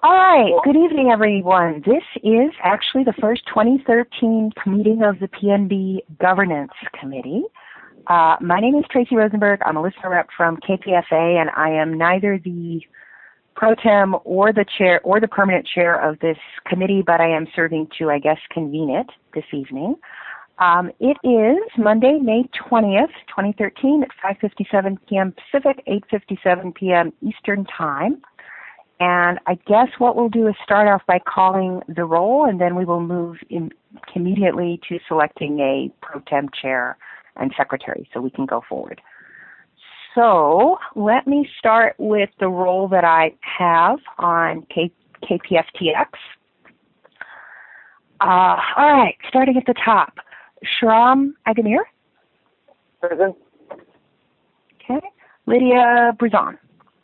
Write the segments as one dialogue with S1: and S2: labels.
S1: All right, good evening, everyone. This is actually the first 2013 meeting of the PNB Governance Committee. My name is Tracy Rosenberg. I'm a listener rep from KPFA, and I am neither the pro tem or the chair or the permanent chair of this committee, but I am serving to, I guess, convene it this evening. It is Monday, May 20th, 2013 at 5:57 p.m. Pacific, 8:57 p.m. Eastern Time. And I guess what we'll do is start off by calling the roll, and then we will move immediately to selecting a pro tem chair and secretary so we can go forward. So let me start with the roll that I have on KPFTX. All right, starting at the top. Shram Agamir.
S2: Present.
S1: Okay. Lydia Bruzon.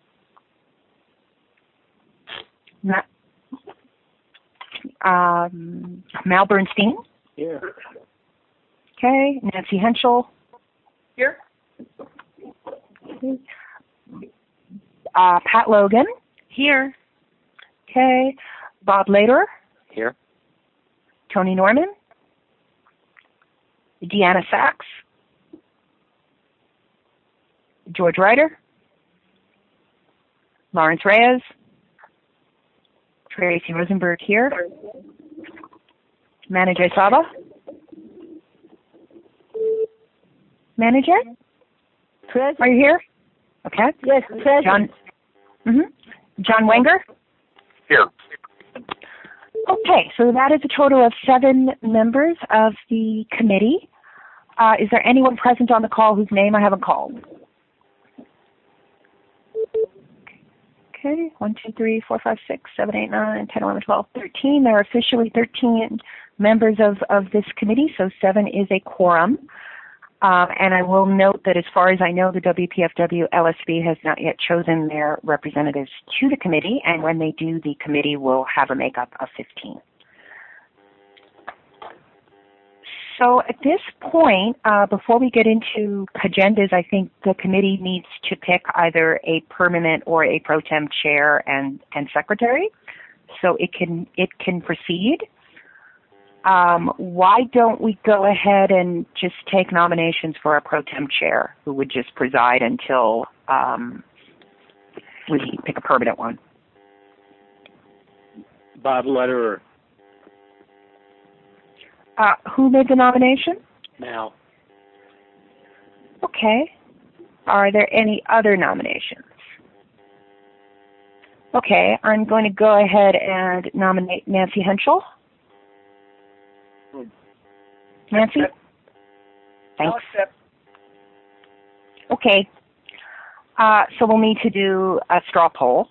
S1: Mal Bernstein.
S2: Here.
S1: Okay. Nancy Henschel.
S2: Here.
S1: Pat Logan.
S3: Here.
S1: Okay. Bob Lederer.
S2: Here.
S1: Tony Norman. Deanna Sachs. George Ryder. Lawrence Reyes. Tracy Rosenberg here. Manager Saba. Manager?
S3: Present.
S1: Are you here? Okay.
S3: Yes, present.
S1: John Wenger?
S2: Here.
S1: Okay, so that is a total of 7 members of the committee. Is there anyone present on the call whose name I haven't called? Okay, 1, 2, 3, 4, 5, 6, 7, 8, 9, 10, 11, 12, 13. There are officially 13 members of this committee, so 7 is a quorum. And I will note that as far as I know, the WPFW LSB has not yet chosen their representatives to the committee, and when they do, the committee will have a makeup of 15. So at this point, before we get into agendas, I think the committee needs to pick either a permanent or a pro tem chair and secretary, so it can proceed. Why don't we go ahead and just take nominations for a pro tem chair who would just preside until we pick a permanent one?
S2: Bob Lederer.
S1: Who made the nomination?
S2: Mal.
S1: Okay. Are there any other nominations? Okay, I'm going to go ahead and nominate Nancy Henschel. Nancy? Thanks.
S2: I'll accept.
S1: Okay. So we'll need to do a straw poll.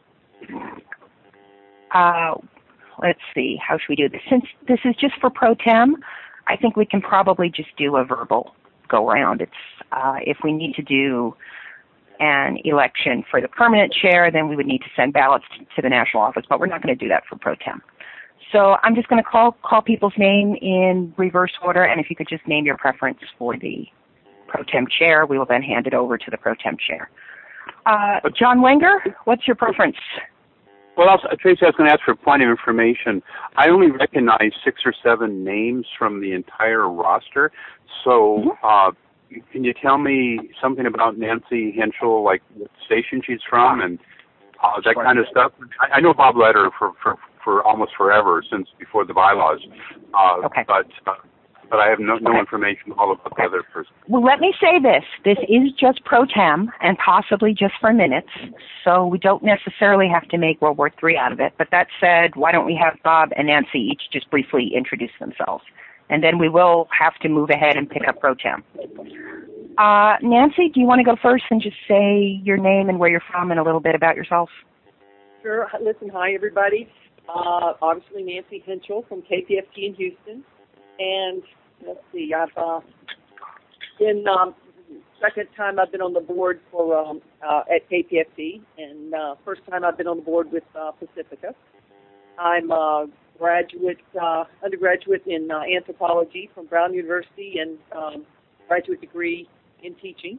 S1: Let's see, how should we do this? Since this is just for pro tem, I think we can probably just do a verbal go around. It's if we need to do an election for the permanent chair, then we would need to send ballots to the national office, but we're not going to do that for pro tem. So I'm just going to call people's name in reverse order, and if you could just name your preference for the pro tem chair, we will then hand it over to the pro tem chair. John Wenger, what's your preference?
S4: Well, Tracy, I was going to ask for a point of information. I only recognize 6 or 7 names from the entire roster. So can you tell me something about Nancy Henschel, like what station she's from and that kind of stuff? I know Bob Lederer for almost forever, since before the bylaws.
S1: Okay.
S4: But I have no information all about the other person.
S1: Well, let me say this. This is just pro tem and possibly just for minutes, so we don't necessarily have to make World War III out of it. But that said, why don't we have Bob and Nancy each just briefly introduce themselves? And then we will have to move ahead and pick up pro tem. Nancy, do you want to go first and just say your name and where you're from and a little bit about yourself?
S5: Sure. Listen, hi, everybody. Obviously, Nancy Henschel from KPFT in Houston. And let's see, I've been second time I've been on the board for at KPFT, and first time I've been on the board with Pacifica. I'm a undergraduate in anthropology from Brown University, and graduate degree in teaching.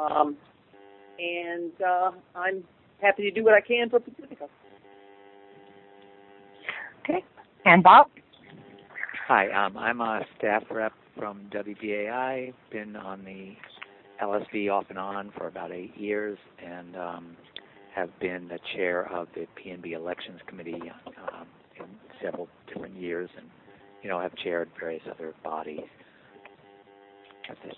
S5: And I'm happy to do what I can for Pacifica.
S1: Okay. And Bob?
S2: Hi, I'm a staff rep from WBAI. Been on the LSV off and on for about 8 years, and have been the chair of the PNB Elections Committee in several different years, and have chaired various other bodies. That's it.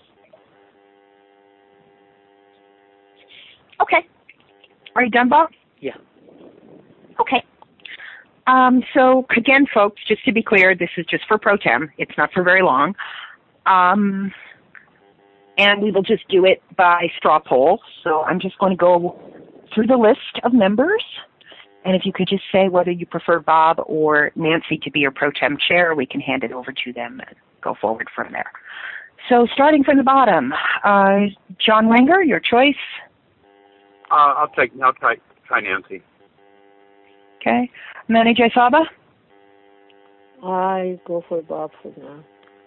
S1: Okay. Are you done, Bob?
S2: Yeah.
S1: Okay. So again, folks, just to be clear, this is just for pro tem. It's not for very long. And we will just do it by straw poll. So I'm just going to go through the list of members. And if you could just say whether you prefer Bob or Nancy to be your pro tem chair, we can hand it over to them and go forward from there. So starting from the bottom, John Wenger, your choice.
S4: I'll try Nancy.
S1: Okay. Manny J. Saba?
S3: I go for Bob for now.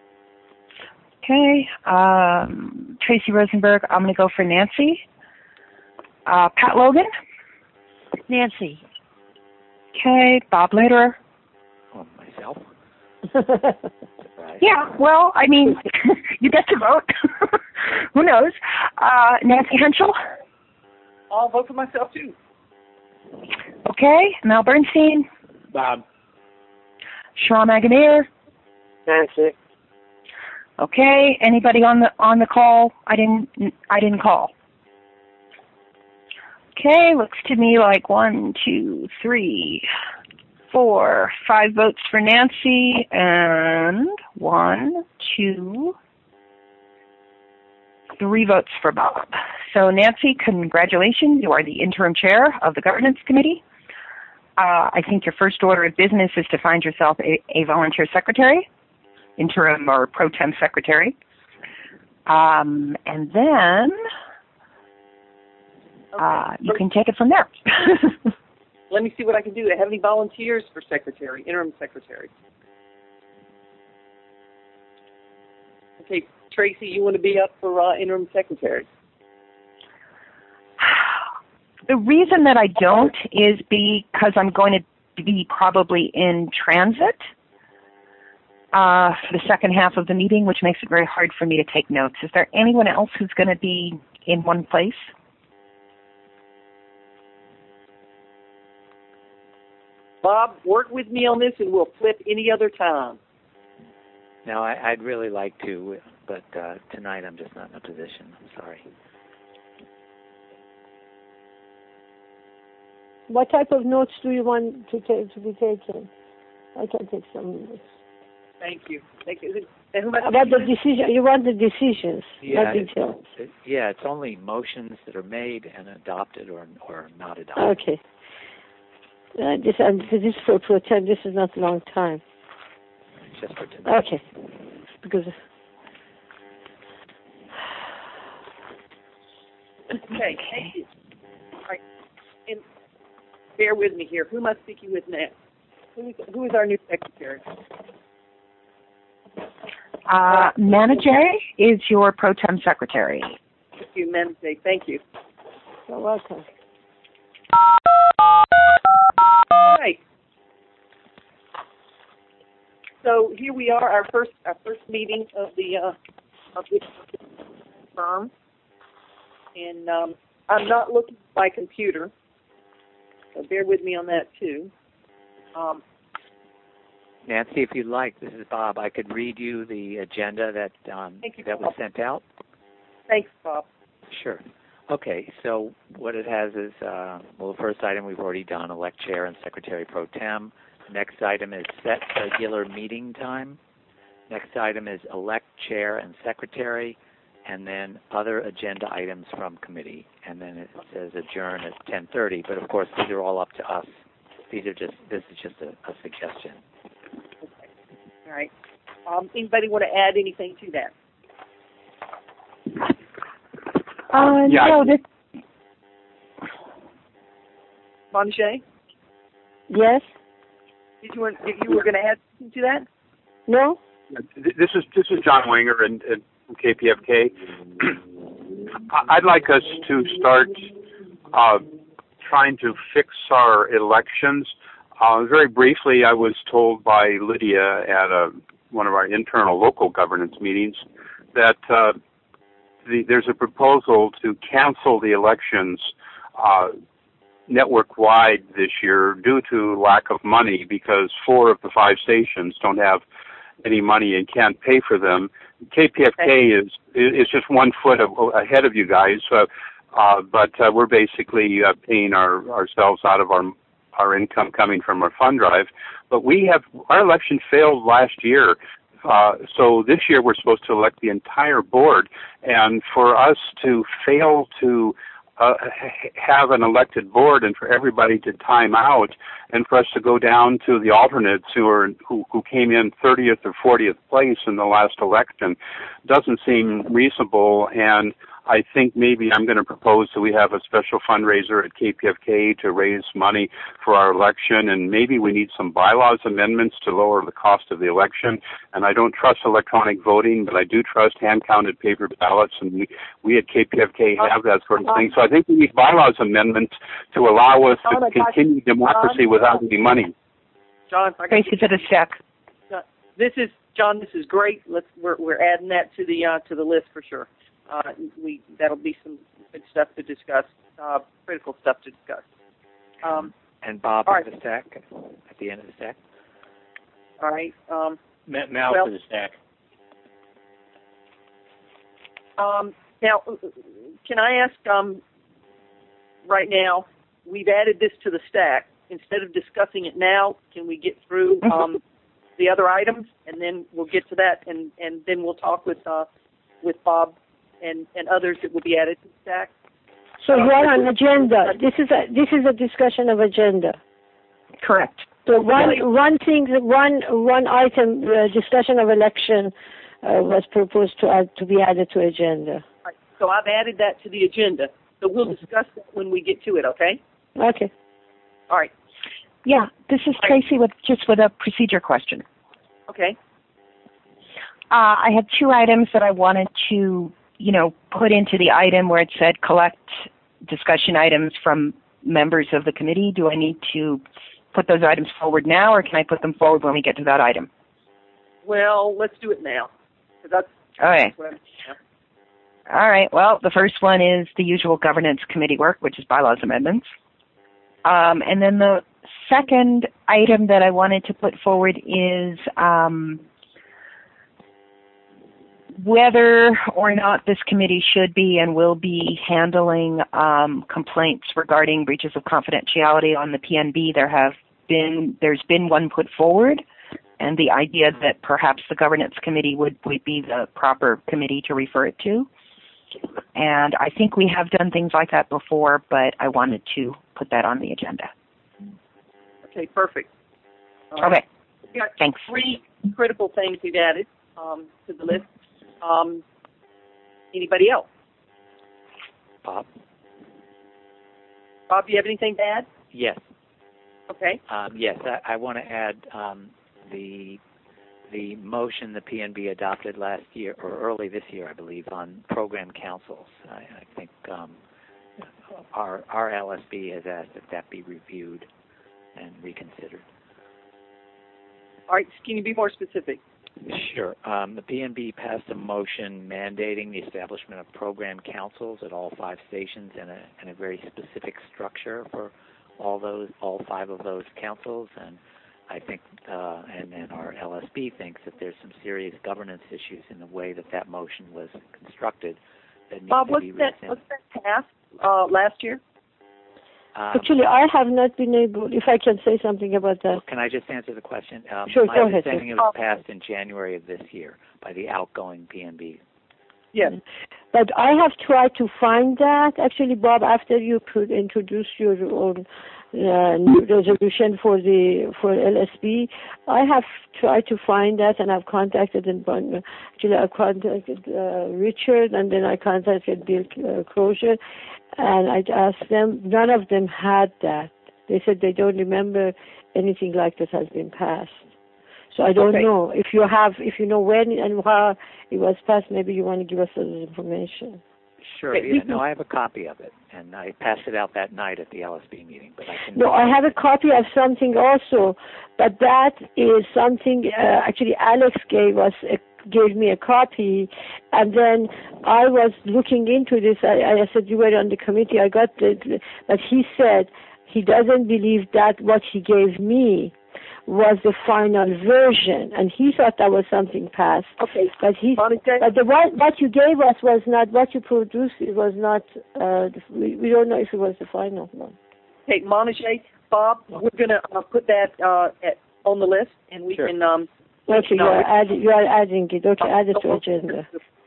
S1: Okay. Tracy Rosenberg, I'm going to go for Nancy. Pat Logan?
S3: Nancy.
S1: Okay. Bob Lederer?
S2: Oh, myself? Right.
S1: Yeah, well, I mean, you get to vote. Who knows? Nancy Henschel?
S5: I'll vote for myself, too.
S1: Okay. Mel Bernstein?
S2: Bob.
S1: Sharon Maganeer?
S6: Nancy.
S1: Okay. Anybody on the call? I didn't call. Okay. Looks to me like 1, 2, 3, 4, 5 votes for Nancy, and 1, 2, 3 votes for Bob. So Nancy, congratulations. You are the interim chair of the governance committee. I think your first order of business is to find yourself a volunteer secretary, interim or pro tem secretary. And then you can take it from there.
S5: Let me see what I can do. Do I have any volunteers for secretary, interim secretary? Okay, Tracy, you want to be up for interim secretary?
S1: The reason that I don't is because I'm going to be probably in transit for the second half of the meeting, which makes it very hard for me to take notes. Is there anyone else who's going to be in one place?
S5: Bob, work with me on this and we'll flip any other time.
S2: No, I'd really like to, but tonight I'm just not in a position. I'm sorry.
S3: What type of notes do you want to be taken? I can take some notes.
S5: Thank you. Thank you.
S3: About the decision, you want the decisions, not details.
S2: It's only motions that are made and adopted or not adopted.
S3: Okay. This for pro tem. This is not a long time.
S2: Just for tonight.
S3: Okay. Because.
S5: Okay. Thank you. All right. And bear with me here. Who am I speaking with now? Who is our new secretary?
S1: Manager is your pro tem secretary.
S5: Thank you, Manager. Thank you.
S3: You're welcome.
S5: All right. So here we are, our first meeting of this firm, and I'm not looking at my computer, so bear with me on that too.
S2: Nancy, if you'd like, this is Bob. I could read you the agenda that was sent out.
S5: Thanks, Bob.
S2: Sure. Okay, so what it has is, the first item we've already done, elect chair and secretary pro tem. Next item is set regular meeting time. Next item is elect chair and secretary, and then other agenda items from committee. And then it says adjourn at 10:30, but of course these are all up to us. This is just a suggestion.
S5: Okay. All right. Anybody want to add anything to that?
S1: No,
S5: Monjay?
S3: Yes?
S5: If you were going to add something to that?
S3: No?
S4: This is John Wenger and from KPFK. I'd like us to start trying to fix our elections. Very briefly, I was told by Lydia at one of our internal local governance meetings that there's a proposal to cancel the elections network-wide this year due to lack of money because 4 of the 5 stations don't have any money and can't pay for them. KPFK is just 1 foot ahead of you guys, but we're basically paying ourselves out of our income coming from our fund drive. But our election failed last year. So this year we're supposed to elect the entire board, and for us to fail to have an elected board and for everybody to time out and for us to go down to the alternates who came in 30th or 40th place in the last election doesn't seem reasonable. And I think maybe I'm going to propose that we have a special fundraiser at KPFK to raise money for our election, and maybe we need some bylaws amendments to lower the cost of the election. And I don't trust electronic voting, but I do trust hand-counted paper ballots, and we at KPFK have that sort of thing. So I think we need bylaws amendments to allow us to continue democracy without any money.
S5: John,
S1: Tracy to the check.
S5: This is great. We're adding that to the list for sure. That'll be some good stuff to discuss, critical stuff to discuss.
S2: And Bob
S5: right.
S2: for the stack, at the end of the stack.
S5: All right.
S6: Mal for the stack.
S5: Now, can I ask, right now, we've added this to the stack. Instead of discussing it now, can we get through the other items, and then we'll get to that, and then we'll talk with Bob and others that will be added to the stack.
S3: So you're on agenda. This is a discussion of agenda.
S1: Correct.
S3: So one item, discussion of election, was proposed to be added to agenda.
S5: Right. So I've added that to the agenda. So we'll discuss that when we get to it. Okay.
S3: Okay.
S5: All right.
S1: Yeah, this is Tracy with a procedure question.
S5: Okay.
S1: I had 2 items that I wanted to put into the item where it said collect discussion items from members of the committee. Do I need to put those items forward now, or can I put them forward when we get to that item?
S5: Well, let's do it now.
S1: Okay. All right. Well, the first one is the usual governance committee work, which is bylaws amendments. And then the second item that I wanted to put forward is whether or not this committee should be and will be handling complaints regarding breaches of confidentiality on the PNB. There's been one put forward, and the idea that perhaps the governance committee would be the proper committee to refer it to. And I think we have done things like that before, but I wanted to put that on the agenda.
S5: Okay, perfect.
S1: Okay.
S5: We got
S1: Thanks.
S5: 3 critical things we've added to the list. Anybody else?
S2: Bob?
S5: Bob, do you have anything to add?
S2: Yes.
S5: Okay.
S2: Yes, I want to add the motion the PNB adopted last year, or early this year, I believe, on program councils. I think our LSB has asked that that be reviewed and reconsidered.
S5: All right. Can you be more specific?
S2: Sure. The PNB passed a motion mandating the establishment of program councils at all 5 stations and a very specific structure for all 5 of those councils. And I think, and our LSB thinks that there's some serious governance issues in the way that motion was constructed that needs
S5: Bob,
S2: to be reexamined.
S5: was that passed last year?
S3: Actually, I have not been able, if I can say something about that.
S2: Can I just answer the question?
S3: Sure,
S2: my
S3: go ahead.
S2: understanding it was passed in January of this year by the outgoing PNB.
S5: Yes.
S3: But I have tried to find that. Actually, Bob, after you could introduce your own new resolution for LSB, I have tried to find that, and I've contacted Richard, and then I contacted Bill Crozier, and I asked them. None of them had that. They said they don't remember anything like this has been passed. So I don't know if you know when and how it was passed. Maybe you want to give us some information.
S2: Sure.
S5: Okay,
S2: Yeah, no, I have a copy of it, and I passed it out that night at the LSB meeting. But I can.
S3: No, I have a copy of something also, but that is something actually Alex gave me a copy, and then I was looking into this. I said, you were on the committee. I got it, but he said he doesn't believe that what he gave me was the final version, and he thought that was something past.
S5: Okay.
S3: But what you gave us was not what you produced. It was not. We don't know if it was the final one.
S5: Okay, Montague, Bob, we're going to put that on the list, and we can.
S3: Okay, you are adding it. Okay, add it to agenda.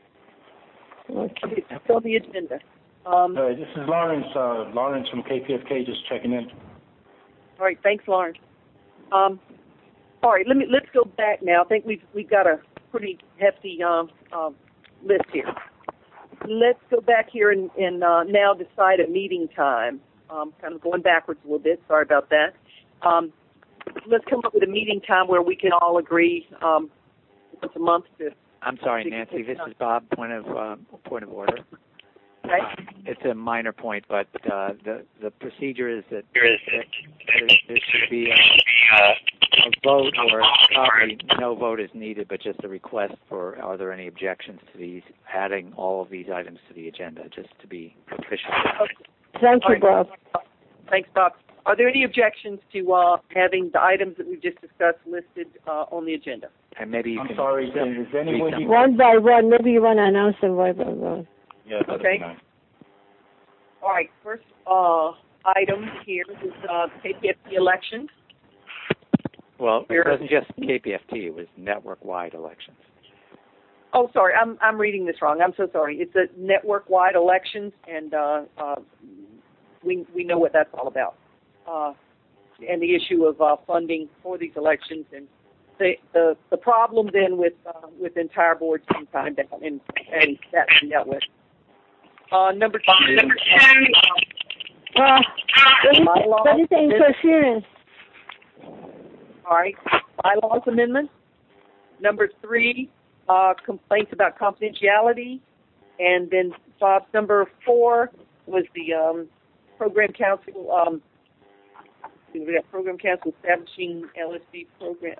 S3: Okay.
S5: It's on the agenda.
S7: This is Lawrence. Lawrence from KPFK, just checking in.
S5: All right, thanks, Lawrence. All right, let's go back now. I think we've got a pretty hefty list here. Let's go back here and now decide a meeting time. Kind of going backwards a little bit. Sorry about that. Let's come up with a meeting time where we can all agree once a month to.
S2: I'm sorry, Nancy. This is Bob. Point of order.
S5: Okay.
S2: It's a minor point, but the procedure is that there should be a vote, or probably no vote is needed, but just a request for, are there any objections to these, adding all of these items to the agenda, just to be official.
S3: Thank you, Bob.
S5: Thanks, Bob. Are there any objections to having the items that we've just discussed listed on the agenda?
S2: And maybe you
S7: I'm
S2: can.
S7: sorry, is anyone...
S3: One by one, maybe you want to announce them one by one.
S7: Yeah,
S5: okay. All right. First item here is KPFT elections.
S2: Well, it wasn't just KPFT; it was network-wide elections.
S5: Oh, sorry, I'm reading this wrong. I'm so sorry. It's a network-wide elections, and we know what that's all about, and the issue of funding for these elections, and the problem then with entire boards being timed down, and that's been dealt with. Number two.
S3: What is the interference?
S5: All right. Bylaws amendment. Number 3, complaints about confidentiality. And then Bob's number 4 was the program council. We got program council establishing LSD program.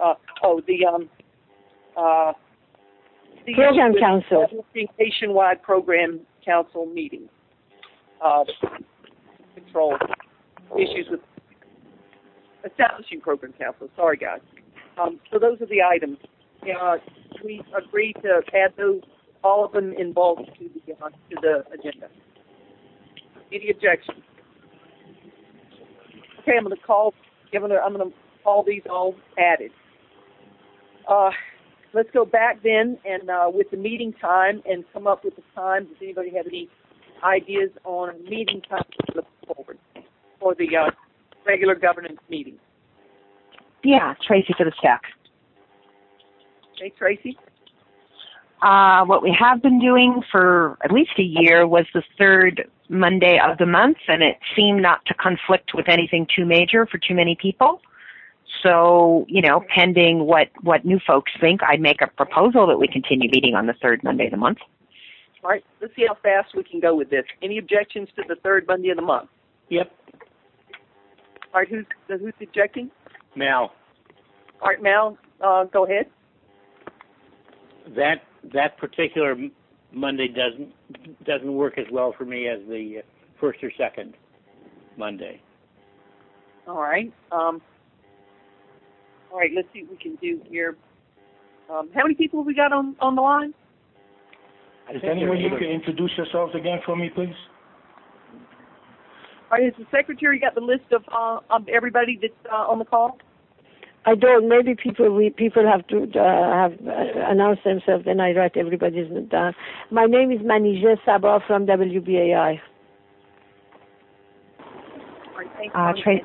S5: The
S3: program council.
S5: Nationwide program council meetings. Control issues with establishing program council. Sorry, guys. So those are the items. We agreed to add those, all of them involved to the agenda. Any objections? Okay, I'm going to call these all added. Let's go back then and with the meeting time and come up with the time. Does anybody have any ideas on meeting time to look forward for the regular governance meeting?
S1: Yeah, Tracy for the stack.
S5: Okay, Tracy?
S1: What we have been doing for at least a year was the third Monday of the month, and it seemed not to conflict with anything too major for too many people. So, pending what new folks think, I'd make a proposal that we continue meeting on the third Monday of the month.
S5: All right, let's see how fast we can go with this. Any objections to the third Monday of the month?
S6: Yep.
S5: All right, who's objecting?
S6: Mal.
S5: All right, Mal, go ahead.
S6: That particular Monday doesn't work as well for me as the first or second Monday.
S5: All right. All right, let's see what we can do here. How many people have we got on the line?
S7: Is there any way you can introduce yourselves again for me, please?
S5: All right, has the secretary got the list of everybody that's on the call?
S3: I don't. Maybe people have to have announced themselves, then I write everybody's down. My name is Manija Sabah from WBAI.
S5: All right, thanks.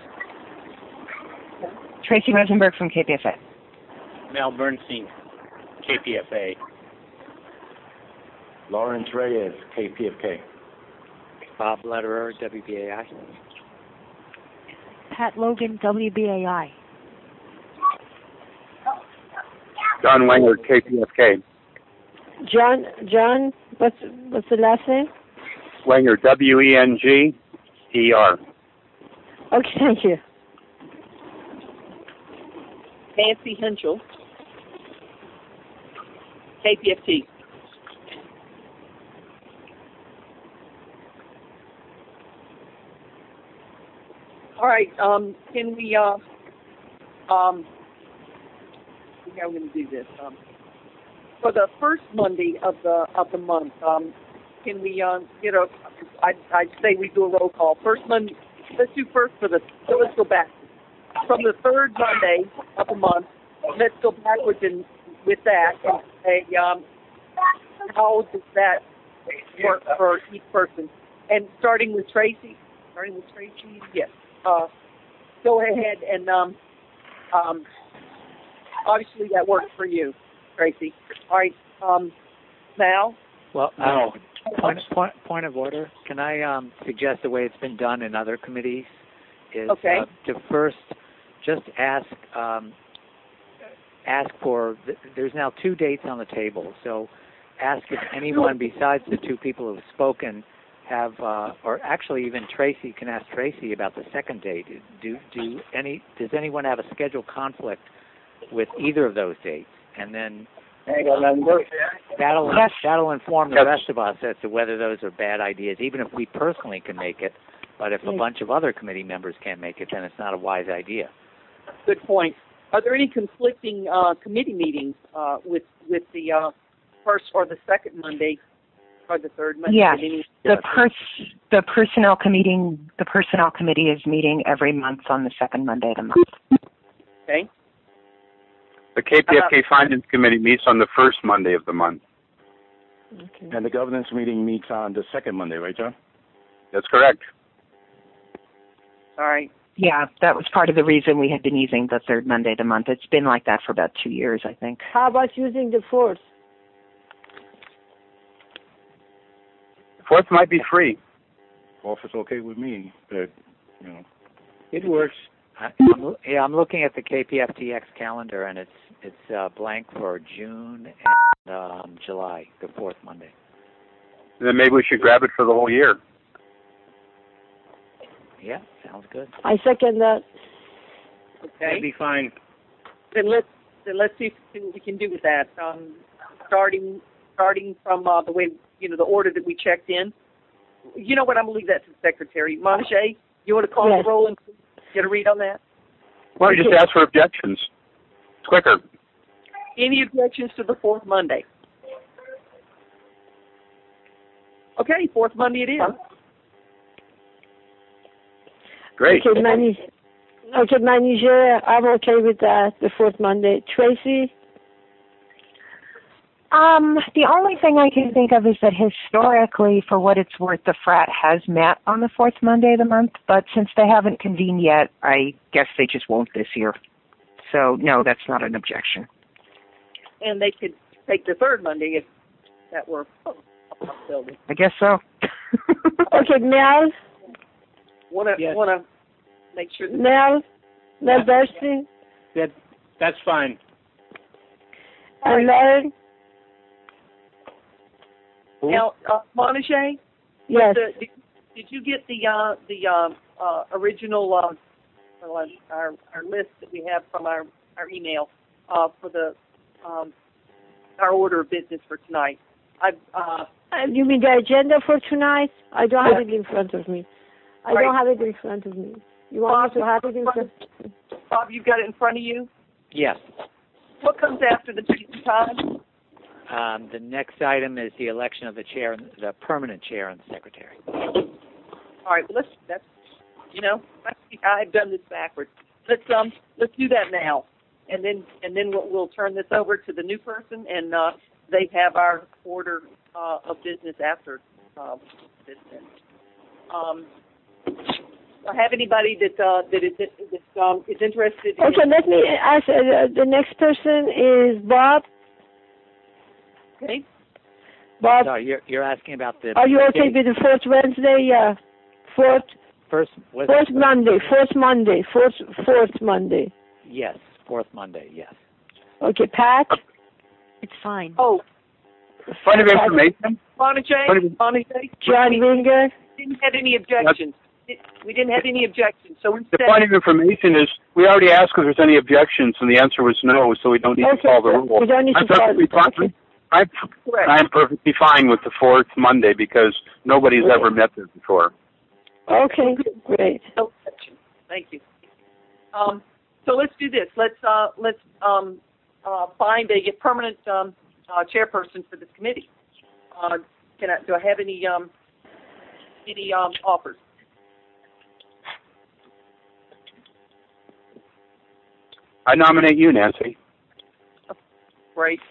S1: Tracy Rosenberg from KPFA.
S6: Mel Bernstein, KPFA.
S7: Lawrence Reyes, KPFK.
S2: Bob Lederer, WBAI.
S8: Pat Logan, WBAI.
S4: John Wenger, KPFK.
S3: John, what's the last name?
S4: Wenger, Wenger.
S3: Okay, thank you.
S5: Nancy Henschel, KPFT. All right. Can we? I think I'm going to do this. For the first Monday of the month, can we get a? I'd say we do a roll call. First Monday. Let's do first for the. So let's go back from the third Monday of the month. Let's go backwards and with that and say how does that work for each person? And starting with Tracy. Yes. Go ahead and obviously that works for you, Tracy. All right, Mal.
S2: Well, point of order. Can I suggest the way it's been done in other committees is to first just ask for. There's now 2 dates on the table, so ask if anyone besides the 2 people who have spoken have, or actually even Tracy can ask Tracy about the second date. Does anyone have a scheduled conflict with either of those dates? And then that'll inform the rest of us as to whether those are bad ideas, even if we personally can make it. But if a bunch of other committee members can't make it, then it's not a wise idea.
S5: Good point. Are there any conflicting committee meetings with the first or the second Monday or the third Monday?
S1: Yes, the personnel committee is meeting every month on the second Monday of the month.
S5: Okay.
S4: The KPFK Finance Committee meets on the first Monday of the month.
S7: Okay. And the governance meeting meets on the second Monday, right, John?
S4: That's correct.
S5: All right.
S1: Yeah, that was part of the reason we had been using the third Monday of the month. It's been like that for about 2 years, I think.
S3: How about using the fourth?
S4: Fourth might be free.
S7: Fourth is okay with me, but,
S6: it works.
S2: I'm looking at the KPFTX calendar, and it's blank for June and July, the fourth Monday.
S4: And then maybe we should grab it for the whole year.
S2: Yeah, sounds good.
S3: I second that.
S5: Okay.
S6: That'd be fine.
S5: Then let's see what we can do with that. Starting from the way the order that we checked in. You know what? I'm gonna leave that to the secretary. Monche, you want to call the roll and get a read on that?
S4: Why don't you just ask for objections? It's quicker.
S5: Any objections to the fourth Monday? Okay, fourth Monday it is.
S4: Great.
S3: Okay, manager, I'm okay with that, the fourth Monday. Tracy?
S1: The only thing I can think of is that historically, for what it's worth, the frat has met on the fourth Monday of the month, but since they haven't convened yet, I guess they just won't this year. So, no, that's not an objection.
S5: And they could take the third Monday if that were a possibility.
S1: I guess so.
S3: Okay, Mel?
S5: Want to make sure that
S3: Mel Darcy?
S6: That's fine.
S3: And Larry?
S5: Now, Monche?
S3: Yes.
S5: Did you get the original our list that we have from our email for the our order of business for tonight?
S3: You mean the agenda for tonight? I don't have it in front of me. I don't have it in front of me. You want me to have it in front of me?
S5: Bob, you've got it in front of you?
S2: Yes.
S5: What comes after the meeting time?
S2: The next item is the election of the chair, the permanent chair, and the secretary.
S5: All right. Well, I've done this backwards. Let's do that now, and then we'll turn this over to the new person, and they have our order of business after this. I have anybody that is interested in...
S3: Okay, let me ask, the next person is Bob.
S5: Okay.
S3: Bob,
S2: So you're asking about the...
S3: are you okay with the fourth Wednesday? Yeah. Fourth Monday.
S2: Yes, fourth Monday, yes.
S3: Okay, Pat?
S8: It's fine.
S5: Oh,
S4: Point of information.
S5: Montague.
S3: John Winger.
S5: Didn't have any objections. We didn't have any objections. So
S4: The point of information is we already asked if there's any objections, and the answer was no, so we don't need to follow the rule.
S3: We don't need
S4: I'm
S3: to follow.
S4: perfectly fine. I'm perfectly fine with the fourth Monday because nobody's ever met there before.
S3: Okay, great.
S5: No objections. Thank you. So let's do this. Let's find a permanent chairperson for this committee. Do I have any offers?
S4: I nominate you, Nancy.
S5: Great.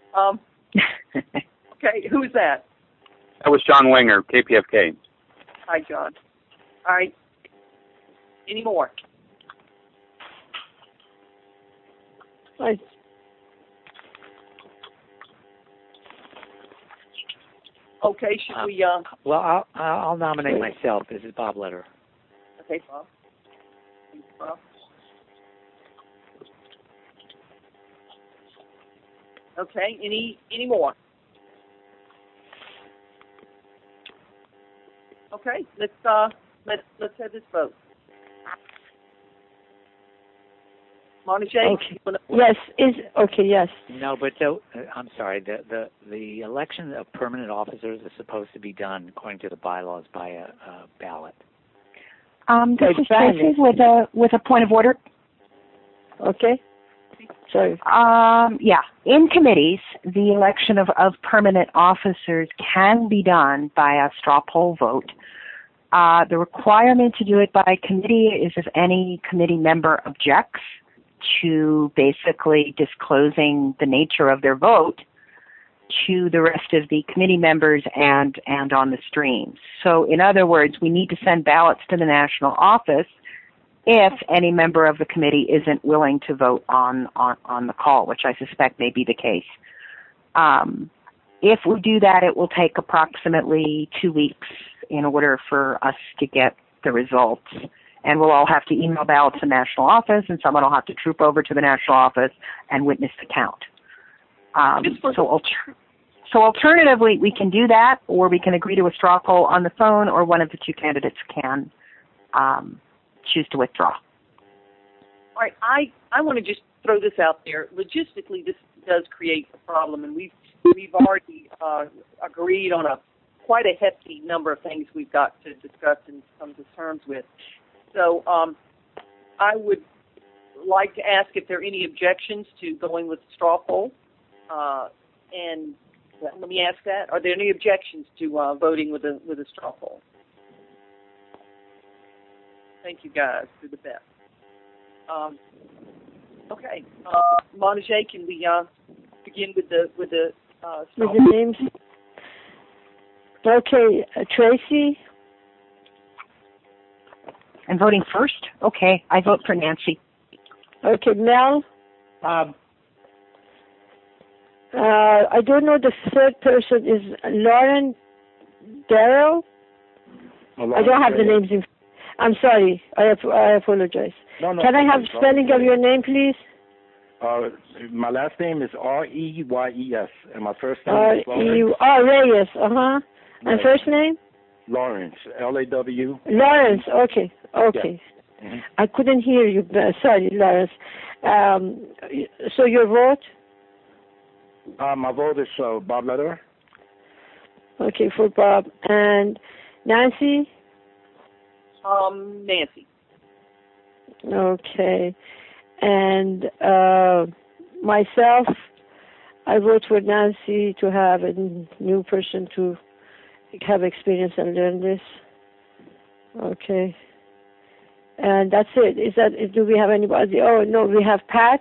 S5: Okay, who's that?
S4: That was John Winger, KPFK.
S5: Hi, John. All right. Any more?
S3: Right.
S5: Okay, should we?
S2: Well, I'll nominate myself. This is Bob Letter.
S5: Okay, Bob. Thanks, Bob. Okay. Any more? Okay. Let's have this vote. Montague?
S3: Okay. Yes. Yes.
S2: No, but I'm sorry. The election of permanent officers is supposed to be done according to the bylaws by a ballot.
S1: This is Tracy with a point of order.
S3: Okay. Sorry.
S1: Yeah. In committees, the election of permanent officers can be done by a straw poll vote. The requirement to do it by committee is if any committee member objects to basically disclosing the nature of their vote to the rest of the committee members and on the streams. So in other words, we need to send ballots to the national office if any member of the committee isn't willing to vote on the call, which I suspect may be the case. If we do that, it will take approximately 2 weeks in order for us to get the results. And we'll all have to email ballots to the national office, and someone will have to troop over to the national office and witness the count. So alternatively, we can do that, or we can agree to a straw poll on the phone, or one of the two candidates can choose to withdraw.
S5: All right. I want to just throw this out there. Logistically, this does create a problem, and we've already agreed on quite a hefty number of things we've got to discuss and come to terms with. So I would like to ask if there are any objections to going with the straw poll. And let me ask that. Are there any objections to voting with a straw poll? Thank you, guys. You're the best. Okay. Montague, can we begin with the
S3: names? Okay, Tracy.
S1: I'm voting first? Okay, I vote for Nancy.
S3: Okay, Mel?
S6: Bob.
S3: I don't know the third person. Is Lauren Darrow? I don't have the names in. I'm sorry. I apologize.
S7: No,
S3: can I have spelling of your name, please?
S7: My last name is Reyes, and my first name is Lawrence.
S3: Reyes, uh-huh. And first name?
S7: Lawrence, L-A-W.
S3: Lawrence, okay.
S7: Yeah. Mm-hmm.
S3: I couldn't hear you. Sorry, Lawrence. So your vote?
S7: My vote is Bob Lederer.
S3: Okay, for Bob. And Nancy?
S5: Nancy.
S3: Okay. And myself, I vote for Nancy to have a new person to have experience and learn this. Okay. And that's it. Do we have anybody? Oh, no, we have Pat.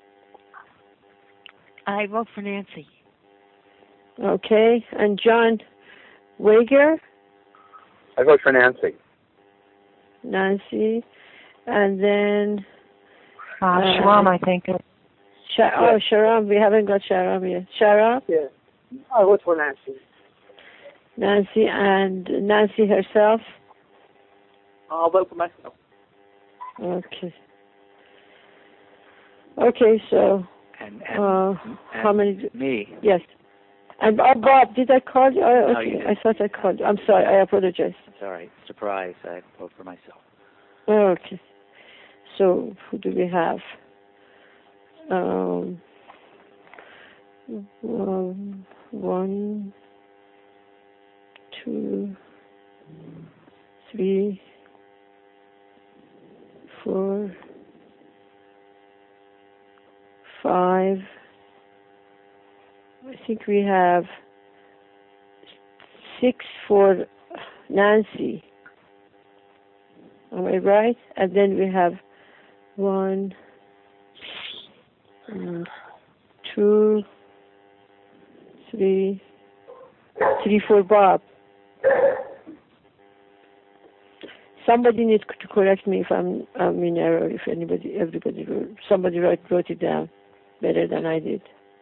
S8: I vote for Nancy.
S3: Okay. And John Wager?
S4: I vote for Nancy.
S3: Nancy. And then...
S1: Sharam, I think.
S3: Sharam. We haven't got Sharam yet. Sharam?
S9: Yes. I vote for Nancy.
S3: Nancy. And Nancy herself?
S5: I'll vote for myself.
S3: Okay. Okay, so...
S2: And
S3: how many?
S2: Me.
S3: Yes. And Bob, did I call you?
S2: No,
S3: Okay,
S2: you didn't.
S3: I thought I called you. I'm sorry. I apologize.
S2: It's all right. Surprise. I vote for myself.
S3: Okay. So who do we have? 1, 2, 3, 4, 5. I think we have 6 for Nancy. Am I right? And then we have 1, 2, 3 for Bob. Somebody needs to correct me if I'm in error. If somebody wrote it down better than I did.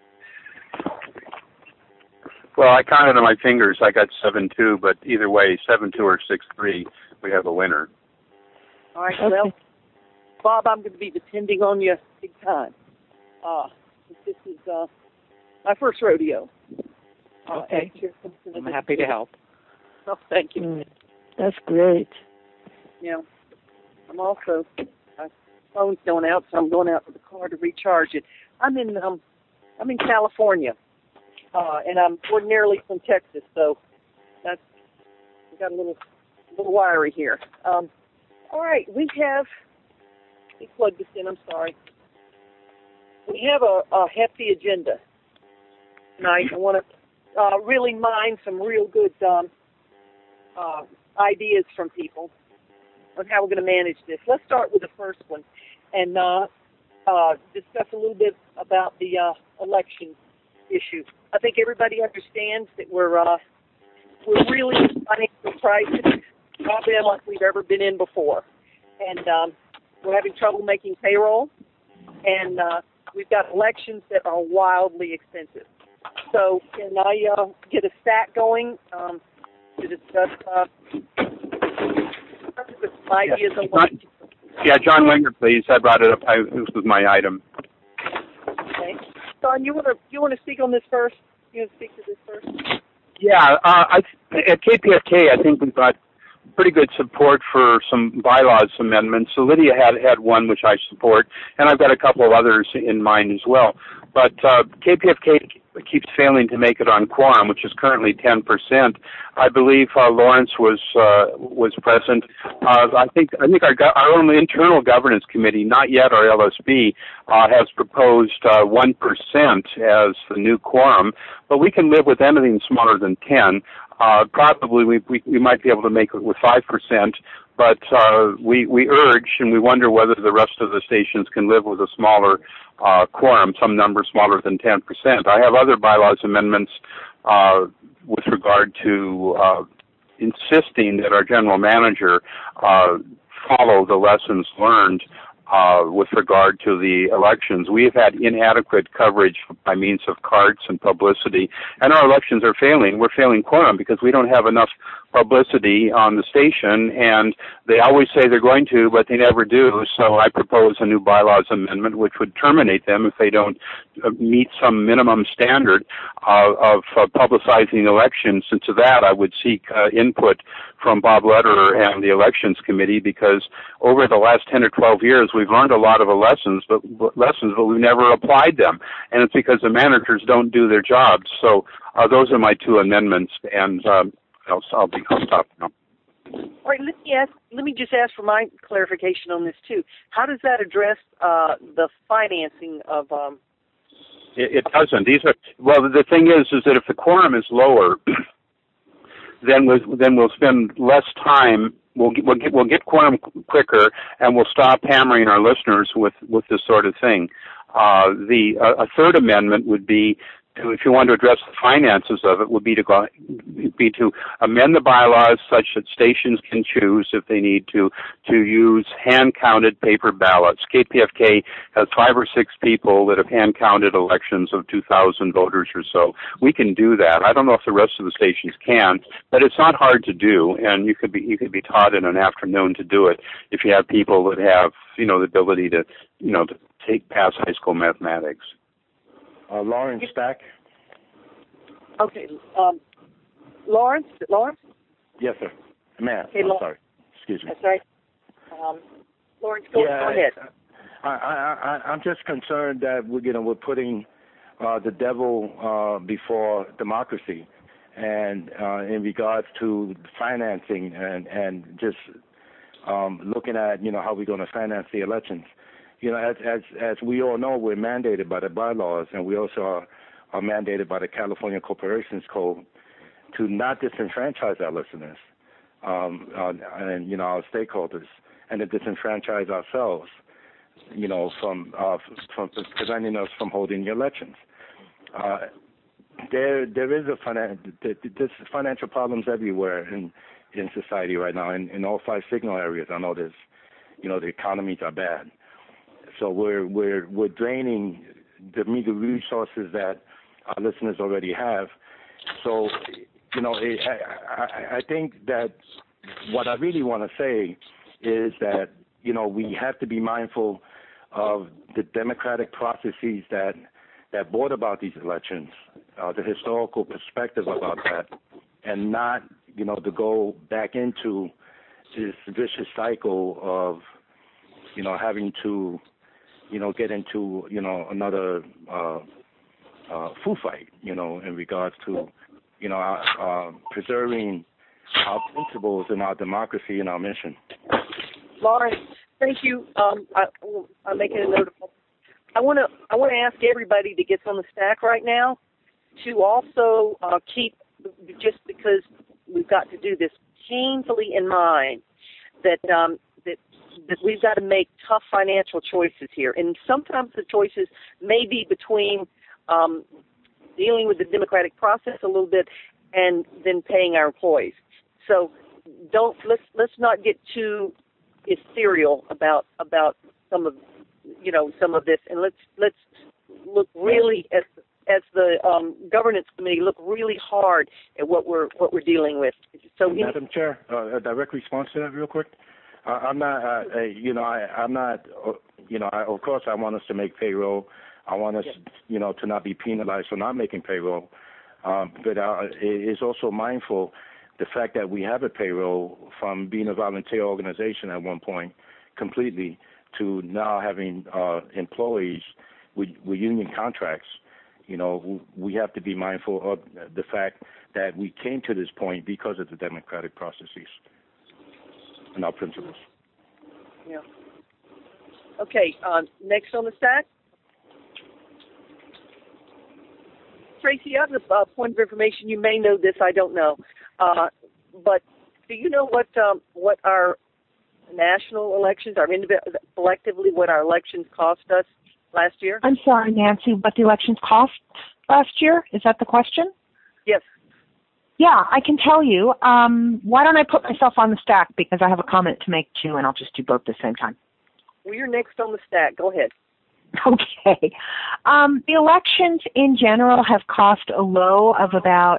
S4: Well, I counted on my fingers. I got 7-2, but either way, 7-2 or 6-3, we have a winner.
S5: All right,
S3: Okay.
S5: well, Bob, I'm going to be depending on you big time. This is my first rodeo.
S2: Okay. I'm happy to help.
S5: Oh, thank you.
S3: That's great.
S5: Yeah. I'm also, my phone's going out, so I'm going out to the car to recharge it. I'm in California, and I'm ordinarily from Texas, so we got a little wiry here. All right, let me plug this in, I'm sorry. We have a hefty agenda tonight. I want to really mine some real good ideas from people on how we're going to manage this. Let's start with the first one and discuss a little bit about the election issue. I think everybody understands that we're really in a financial crisis, probably unlike we've ever been in before. And we're having trouble making payroll, and we've got elections that are wildly expensive. So can I get a stat going to discuss ideas on what...
S4: Yeah, John Wenger, please. I brought it up. This was my item.
S5: Okay. Don, you want to speak on this first? You want to speak to this first?
S4: Yeah, at KPFK, I think we've got pretty good support for some bylaws amendments. So Lydia had one which I support, and I've got a couple of others in mind as well. But KPFK keeps failing to make it on quorum, which is currently 10%. I believe Lawrence was present. I think our own internal governance committee, not yet our LSB, has proposed 1% as the new quorum, but we can live with anything smaller than 10. Probably we might be able to make it with 5%, but we urge and we wonder whether the rest of the stations can live with a smaller quorum, some number smaller than 10%. I have other bylaws amendments with regard to insisting that our general manager follow the lessons learned with regard to the elections. We have had inadequate coverage by means of carts and publicity, and our elections are failing. We're failing quorum because we don't have enough publicity on the station, and they always say they're going to, but they never do. So I propose a new bylaws amendment which would terminate them if they don't meet some minimum standard of publicizing the elections. And to that I would seek input from Bob Lederer and the Elections Committee, because over the last 10 or 12 years we've learned a lot of lessons, but we've never applied them, and it's because the managers don't do their jobs. So those are my two amendments, and I'll stop now.
S5: All right, let me just ask for my clarification on this too. How does that address the financing of?
S4: It doesn't. The thing is that if the quorum is lower, then we'll spend less time. We'll get quorum quicker, and we'll stop hammering our listeners with this sort of thing. A third amendment would be to, if you want to address the finances of it, would be to amend the bylaws such that stations can choose, if they need to use hand-counted paper ballots. KPFK has 5 or 6 people that have hand-counted elections of 2,000 voters or so. We can do that. I don't know if the rest of the stations can, but it's not hard to do, and you could be taught in an afternoon to do it if you have people that have the ability to pass high school mathematics.
S7: Lawrence Stack.
S5: Okay. Lawrence?
S7: Yes, sir. Ma'am.
S5: Okay,
S7: I'm sorry. Excuse me.
S5: That's right. Lawrence, go ahead.
S7: I'm just concerned that we're putting the devil before democracy, and in regards to financing and just looking at how we're going to finance the elections. As we all know, we're mandated by the bylaws, and we also are mandated by the California Corporations Code to not disenfranchise our listeners and our stakeholders, and to disenfranchise ourselves, from preventing us from holding the elections. There is there's financial problems everywhere in society right now, in all 5 signal areas. I know there's, the economies are bad, so we're draining the meager resources that our listeners already have. So, I think that what I really want to say is that we have to be mindful of the democratic processes that brought about these elections, the historical perspective about that, and not, to go back into this vicious cycle of, having to, get into, another food fight, in regards to, preserving our principles and our democracy and our mission.
S5: Lawrence, thank you. I'm making a note of. I want to ask everybody that gets on the stack right now to also keep, just because we've got to do this, painfully in mind that we've got to make tough financial choices here, and sometimes the choices may be between dealing with the democratic process a little bit and then paying our employees. So let's not get too ethereal about some of this, and let's look really as the governance committee look really hard at what we're dealing with. So,
S7: Madam Chair, a direct response to that, real quick. I'm not. I'm not. Of course, I want us to make payroll. I want us, to not be penalized for not making payroll. But it is also mindful the fact that we have a payroll from being a volunteer organization at one point completely to now having employees with union contracts. We have to be mindful of the fact that we came to this point because of the democratic processes and our principles.
S5: Yeah. Okay, next on the stack. Tracy, I have a point of information. You may know this, I don't know. But do you know what our national elections, collectively, what our elections cost us last year?
S1: I'm sorry, Nancy, what the elections cost last year? Is that the question?
S5: Yes.
S1: Yeah, I can tell you. Why don't I put myself on the stack, because I have a comment to make too, and I'll just do both at the same time.
S5: Well, you're next on the stack. Go ahead.
S1: Okay. The elections in general have cost a low of about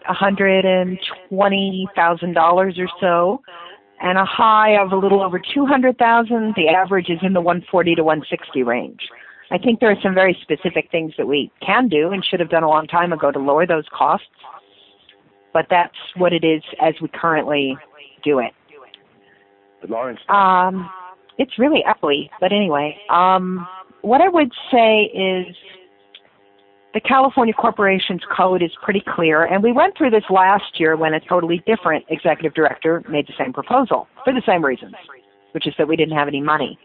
S1: $120,000 or so, and a high of a little over $200,000. The average is in the $140 to $160 range. I think there are some very specific things that we can do and should have done a long time ago to lower those costs, but that's what it is as we currently do it.
S7: Lawrence.
S1: It's really ugly, but anyway. What I would say is the California Corporations Code is pretty clear, and we went through this last year when a totally different executive director made the same proposal for the same reasons, which is that we didn't have any money.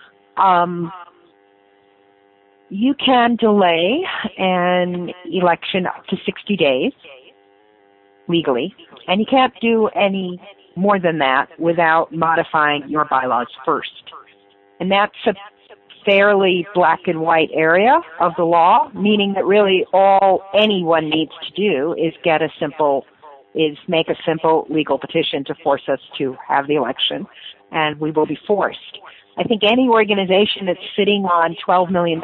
S1: You can delay an election up to 60 days legally, and you can't do any more than that without modifying your bylaws first. And that's a fairly black and white area of the law, meaning that really all anyone needs to do is make a simple legal petition to force us to have the election, and we will be forced. I think any organization that's sitting on $12 million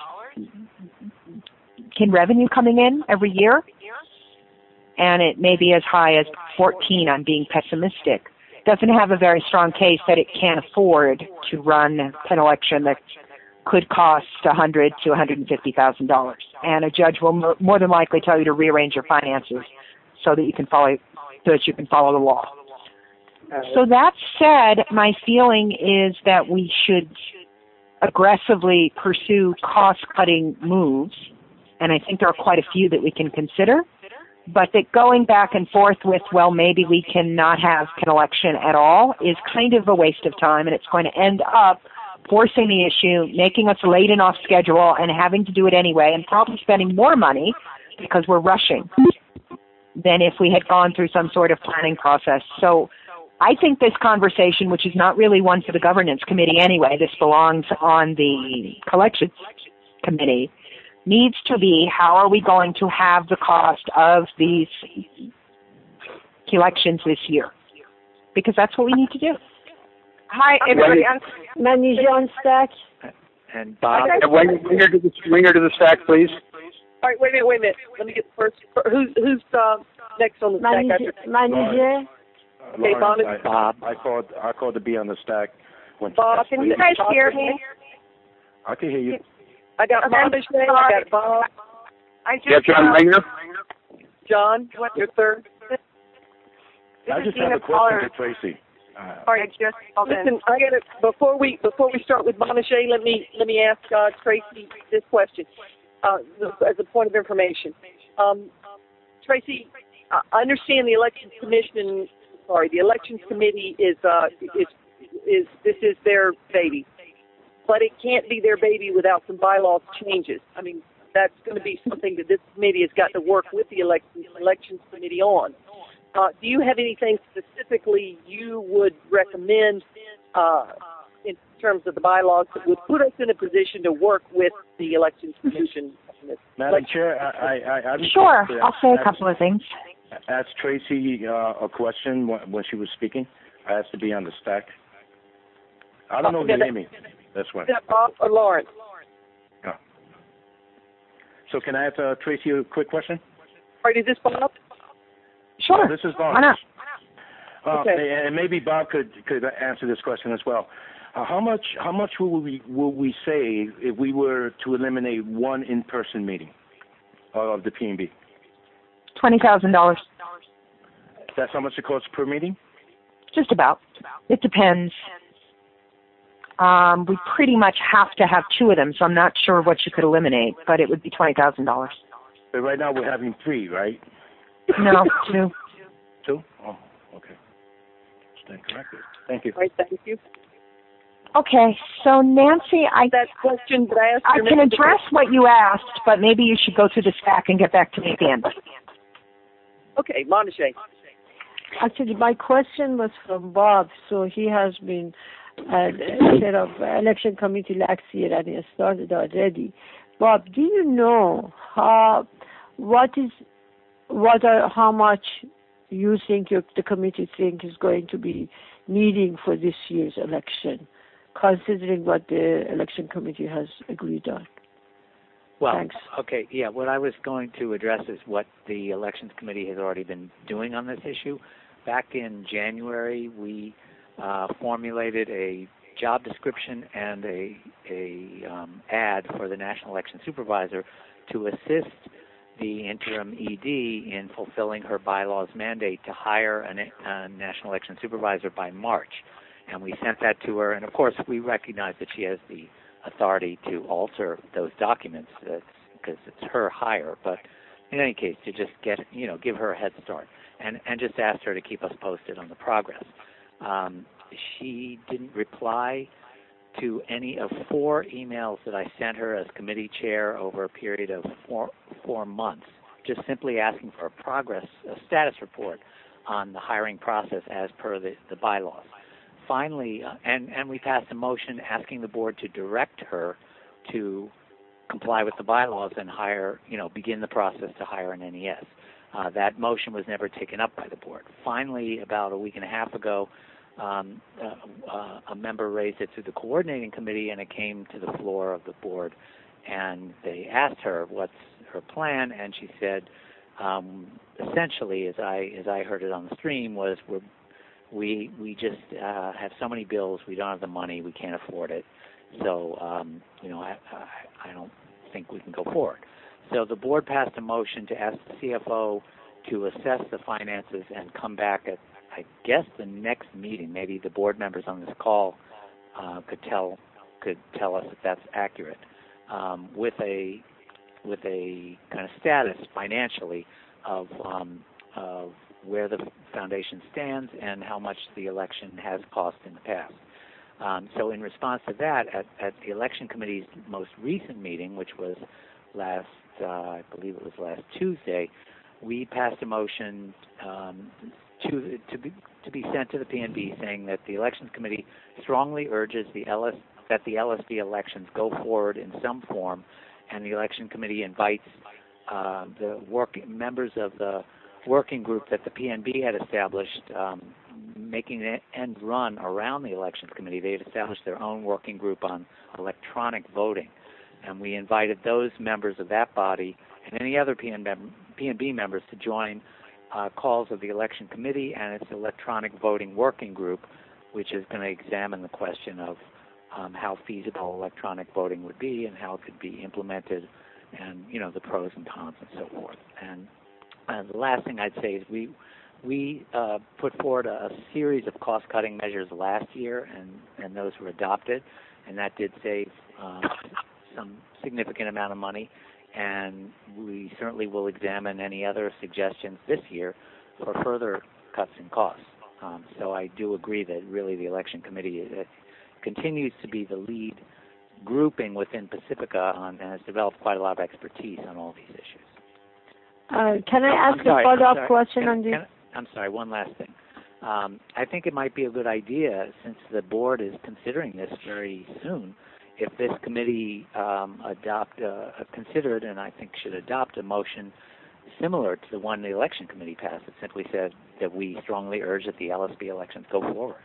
S1: in revenue coming in every year, and it may be as high as 14, I'm being pessimistic, doesn't have a very strong case that it can't afford to run an election that could cost $100,000 to $150,000. and a judge will more than likely tell you to rearrange your finances so that you can follow the law. So that said, my feeling is that we should aggressively pursue cost-cutting moves, and I think there are quite a few that we can consider, but that going back and forth with, well, maybe we cannot have an election at all is kind of a waste of time, and it's going to end up forcing the issue, making us late and off schedule, and having to do it anyway, and probably spending more money because we're rushing than if we had gone through some sort of planning process. So I think this conversation, which is not really one for the governance committee anyway, this belongs on the collections committee, needs to be how are we going to have the cost of these elections this year? Because that's what we need to do.
S5: Hi, everybody.
S3: Manage on stack.
S2: And Bob.
S4: Winger to the stack, please.
S5: All right, wait a minute. Let me get first. Who's next on the stack?
S3: Manager.
S5: Okay,
S2: Bob.
S7: I called to be on the stack.
S5: Bob, can you guys hear me?
S7: I can hear you.
S5: I got Bob. I got Bob.
S4: You have John Winger?
S5: John, what's your third?
S7: I just have a question for Tracy.
S5: All right, listen. I got it. Before we start with Montague, let me ask Tracy this question as a point of information. Tracy, I understand the elections commission. Sorry, the elections committee is this is their baby, but it can't be their baby without some bylaws changes. I mean, that's going to be something that this committee has got to work with the elections committee on. Do you have anything specifically you would recommend in terms of the bylaws that would put us in a position to work with the elections commission?
S7: Madam Chair,
S1: Sure, I'll say a couple of things.
S7: Asked Tracy a question when she was speaking. I asked to be on the stack. I don't know if you hear me. That's why.
S5: Bob or Lawrence?
S7: Oh. So can I ask Tracy a quick question?
S5: All right, is this Bob?
S1: Sure.
S7: This is Lawrence.
S1: Why not?
S5: Okay.
S7: And maybe Bob could answer this question as well. How much will we save if we were to eliminate one in-person meeting of the PNB?
S1: $20,000.
S7: That's how much it costs per meeting?
S1: Just about. It depends. We pretty much have to have two of them, so I'm not sure what you could eliminate, but it would be $20,000.
S7: But right now we're having three, right?
S1: No, two.
S7: Two? Oh, okay. Stand corrected. Thank you.
S5: All right, thank you.
S1: Okay, so Nancy,
S5: That question that I asked
S1: I can address what you asked, but maybe you should go through the stack and get back to me at the end.
S5: Okay, Montague.
S3: Actually, my question was from Bob. So he has been head of election committee last year, and he has started already. Bob, do you know how much you think the committee think is going to be needing for this year's election, considering what the election committee has agreed on?
S2: Well,
S3: Thanks.
S2: okay, yeah, what I was going to address is what the Elections Committee has already been doing on this issue. Back in January, we formulated a job description and a ad for the National Election Supervisor to assist the interim ED in fulfilling her bylaws mandate to hire a National Election Supervisor by March. And we sent that to her, and of course we recognize that she has the authority to alter those documents because it's her hire, but in any case, to just give her a head start and just ask her to keep us posted on the progress. She didn't reply to any of 4 emails that I sent her as committee chair over a period of four months, just simply asking for a status report on the hiring process as per the bylaws. Finally, and we passed a motion asking the board to direct her to comply with the bylaws and begin the process to hire an NES. That motion was never taken up by the board. Finally, about a week and a half ago, a member raised it to the coordinating committee, and it came to the floor of the board. And they asked her what's her plan, and she said, essentially, as I heard it on the stream, was we just have so many bills, we don't have the money, we can't afford it. So I don't think we can go forward. So the board passed a motion to ask the CFO to assess the finances and come back at, I guess, the next meeting. Maybe the board members on this call could tell us if that's accurate, with a kind of status financially of where the foundation stands and how much the election has cost in the past. So in response to that, at the election committee's most recent meeting, which was I believe it was last Tuesday, we passed a motion to be sent to the PNB saying that the elections committee strongly urges that the LSB elections go forward in some form, and the election committee invites the members of the working group that the PNB had established, making an end run around the elections committee. They had established their own working group on electronic voting, and we invited those members of that body and any other PNB members to join calls of the election committee and its electronic voting working group, which is going to examine the question of how feasible electronic voting would be and how it could be implemented, and the pros and cons and so forth. And the last thing I'd say is we put forward a series of cost-cutting measures last year, and those were adopted, and that did save some significant amount of money. And we certainly will examine any other suggestions this year for further cuts in costs. So I do agree that really the election committee continues to be the lead grouping within Pacifica and has developed quite a lot of expertise on all these issues.
S3: Can I ask a follow-up question on this?
S2: I'm sorry, one last thing. I think it might be a good idea, since the board is considering this very soon, if this committee considered, and I think should adopt, a motion similar to the one the election committee passed. It simply said that we strongly urge that the LSB elections go forward.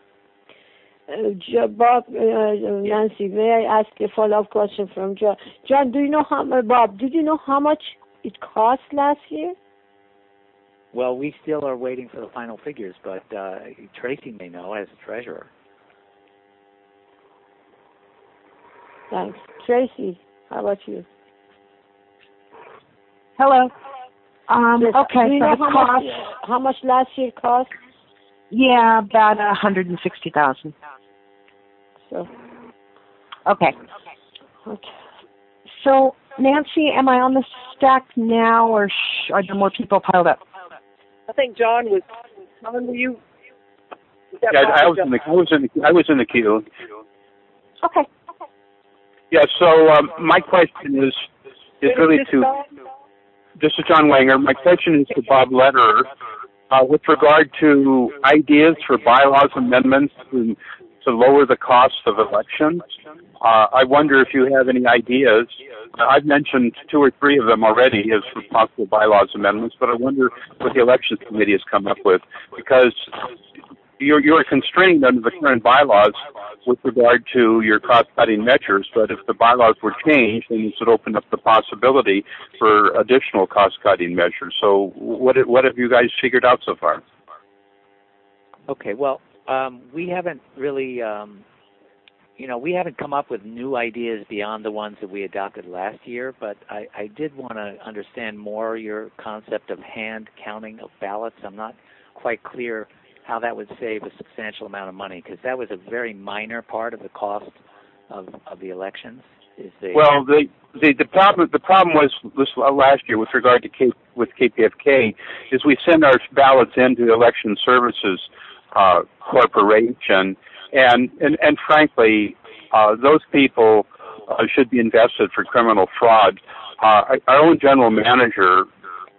S3: Bob, Nancy, may I ask a follow-up question from John? John, Bob, did you know how much it cost last year?
S2: Well, we still are waiting for the final figures, but Tracy may know as treasurer.
S3: Thanks. Tracy, how about you?
S1: Hello. Okay,
S3: do you know how much last year cost?
S1: Yeah, about $160,000.
S3: So.
S1: Okay. So, Nancy, am I on the stack now, or are there more people piled up?
S5: I think John was. John, were you?
S4: Yeah, I was in the queue.
S1: Okay.
S4: Yeah. So my question is really to. This is John Wanger. My question is to Bob Lederer with regard to ideas for bylaws amendments to lower the cost of elections. I wonder if you have any ideas. I've mentioned 2 or 3 of them already as for possible bylaws amendments, but I wonder what the Elections Committee has come up with, because you're constrained under the current bylaws with regard to your cost-cutting measures, but if the bylaws were changed, then it would open up the possibility for additional cost-cutting measures. So what have you guys figured out so far?
S2: Okay, well, we haven't really, we haven't come up with new ideas beyond the ones that we adopted last year, but I did want to understand more your concept of hand counting of ballots. I'm not quite clear how that would save a substantial amount of money, because that was a very minor part of the cost of the elections.
S4: Well, the problem was this last year with regard to KPFK is we send our ballots into the Election Services Corporation, and frankly, those people should be invested for criminal fraud. Our own general manager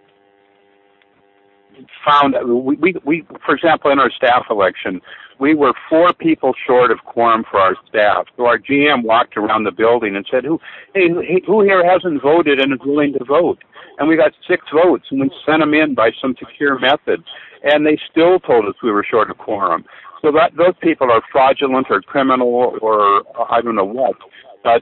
S4: found that we, for example, in our staff election, we were 4 people short of quorum for our staff. So our GM walked around the building and said, who here hasn't voted and is willing to vote? And we got 6 votes, and we sent them in by some secure method. And they still told us we were short of quorum. So those people are fraudulent or criminal or I don't know what. But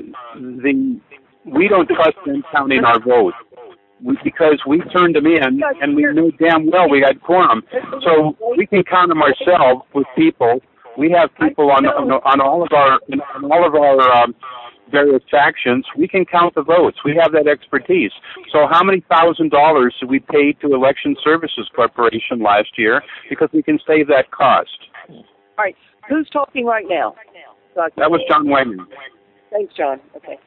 S4: we don't trust them counting our votes. Because we turned them in, and we knew damn well we had quorum. So we can count them ourselves with people. We have people on all of our various factions, we can count the votes. We have that expertise. So how many $1,000s did we pay to Election Services Corporation last year? Because we can save that cost.
S5: All right. Who's talking right now?
S4: That was John Wayman.
S5: Thanks, John. Okay.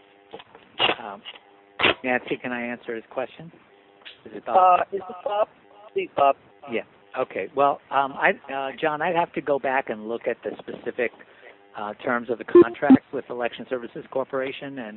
S2: Nancy, can I answer his question?
S5: Is it Bob? Please, Bob.
S2: Yeah. Okay. Well, John, I'd have to go back and look at the specific terms of the contract with Election Services Corporation, and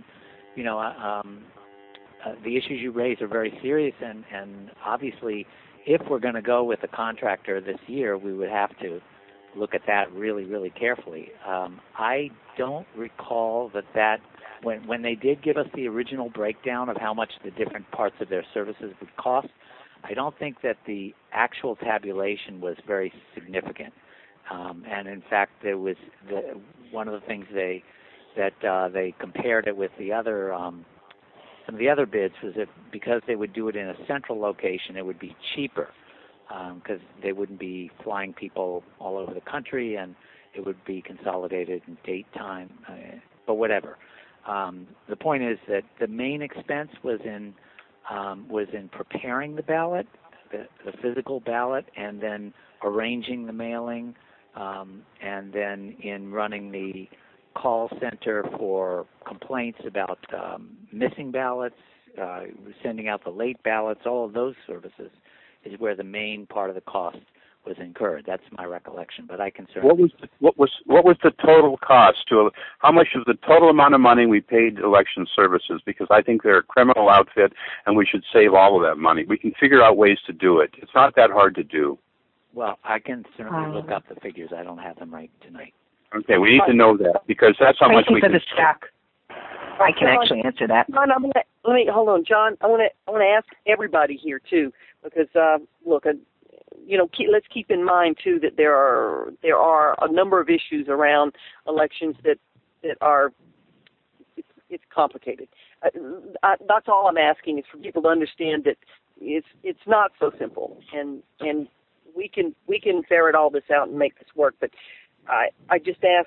S2: the issues you raise are very serious, and obviously, if we're going to go with a contractor this year, we would have to look at that really, really carefully. I don't recall that when they did give us the original breakdown of how much the different parts of their services would cost, I don't think that the actual tabulation was very significant. And in fact, there was one of the things they compared it with the other some of the other bids was that because they would do it in a central location, it would be cheaper because they wouldn't be flying people all over the country, and it would be consolidated in date time. But whatever. The point is that the main expense was in preparing the ballot, the physical ballot, and then arranging the mailing, and then in running the call center for complaints about missing ballots, sending out the late ballots. All of those services is where the main part of the cost was incurred. That's my recollection, but I can certainly.
S4: What was the total cost to? How much of the total amount of money we paid Election Services? Because I think they're a criminal outfit, and we should save all of that money. We can figure out ways to do it. It's not that hard to do.
S2: Well, I can certainly look up the figures. I don't have them right tonight.
S4: Okay, we need to know that because that's how much we can.
S1: For the stack. I can actually answer that.
S5: John, let me hold on, John. I want to ask everybody here too, because look, let's keep in mind too that there are a number of issues around elections that are it's complicated. That's all I'm asking is for people to understand that it's not so simple, and we can ferret all this out and make this work. But I just ask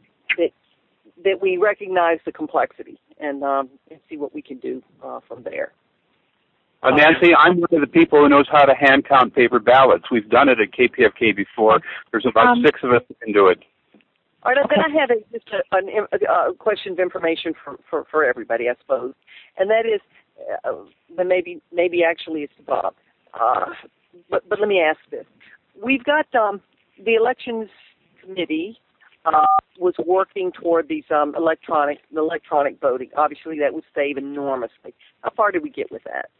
S5: that we recognize the complexity and see what we can do from there.
S4: Nancy, I'm one of the people who knows how to hand count paper ballots. We've done it at KPFK before. There's about 6 of us who can do it.
S5: All right, then I have just a question of information for everybody, I suppose, and that is, maybe actually it's Bob. But let me ask this: we've got the elections committee was working toward these electronic voting. Obviously, that would save enormously. How far did we get with that?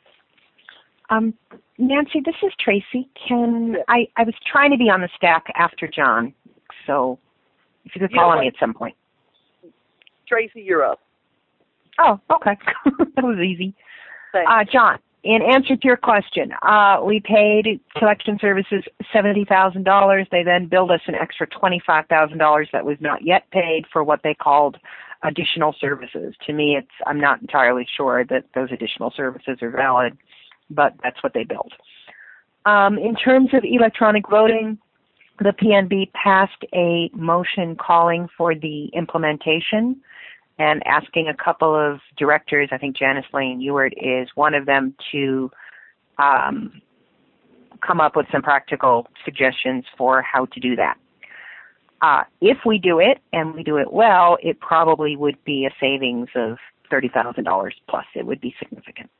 S1: Nancy, this is Tracy. I was trying to be on the stack after John, so if you could call on me at some point.
S5: Tracy, you're up.
S1: Oh, okay. That was easy. John, in answer to your question, we paid Election Services $70,000. They then billed us an extra $25,000 that was not yet paid for what they called additional services. To me, I'm not entirely sure that those additional services are valid, but that's what they billed. In terms of electronic voting, the PNB passed a motion calling for the implementation and asking a couple of directors, I think Janice Lane Ewart is one of them, to come up with some practical suggestions for how to do that. If we do it, and we do it well, it probably would be a savings of $30,000 plus. It would be significant.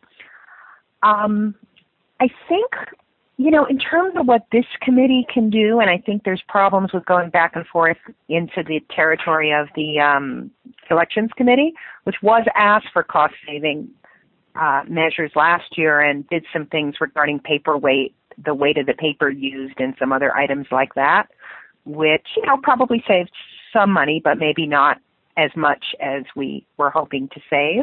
S1: I think, in terms of what this committee can do, and I think there's problems with going back and forth into the territory of the Elections Committee, which was asked for cost-saving measures last year and did some things regarding paper weight, the weight of the paper used, and some other items like that, which, probably saved some money, but maybe not as much as we were hoping to save.